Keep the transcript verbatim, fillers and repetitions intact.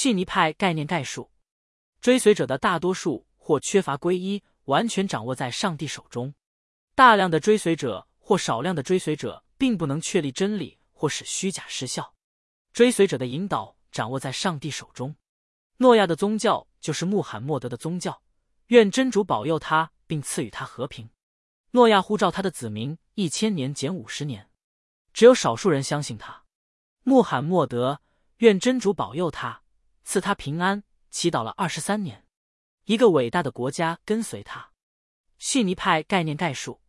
逊尼派概念概述：追随者的大多数或缺乏皈依，完全掌握在上帝手中。大量的追随者或少量的追随者并不能确立真理或使虚假失效。追随者的引导掌握在上帝手中。诺亚的宗教就是穆罕默德的宗教，愿真主保佑他并赐予他和平。诺亚呼召他的子民一千年减五十年，只有少数人相信他。穆罕默德愿真主保佑他，赐他平安，祈祷了二十三年。一个伟大的国家跟随他。逊尼派概念概述：